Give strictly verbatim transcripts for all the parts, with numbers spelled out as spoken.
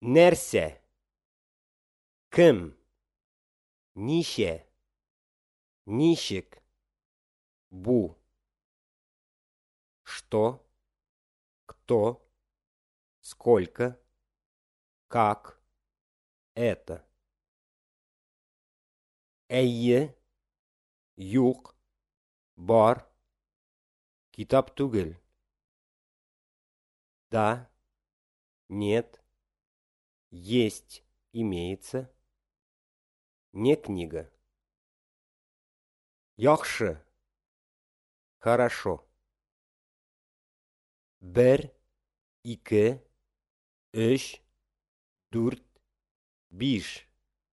Нәрсә? Кем? Ничә? Ничек? Бу? Что? Кто? Сколько? Как? Это? Әйе, юк, бар, китап түгел. Да, нет, есть, имеется, не книга. Яхшы, хорошо. Бер, ике, өч, дүрт, биш.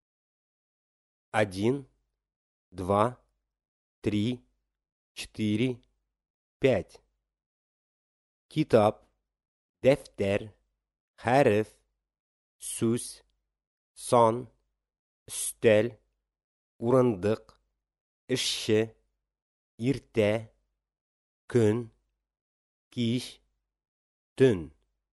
Один, два, три, четыре, пять. Китап, дәфтәр, хәреф, сүз, сан, өстәл, урындык, эшче, иртә, көн, кич, төн.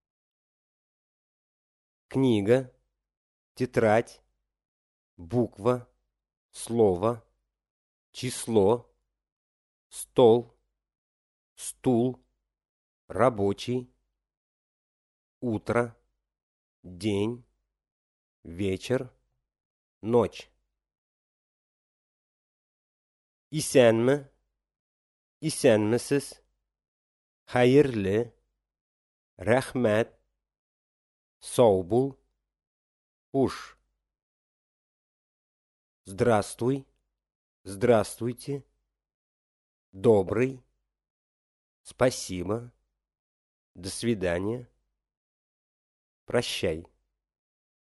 Книга, тетрадь, буква, слово, число, стол, стул, рабочий, утро, день, вечер, ночь. Исәнме? Исәнмесез? Хәерле? Рәхмәт? Сау бул? Хуш. Здравствуй. Здравствуйте. Добрый. Спасибо. До свидания. Прощай.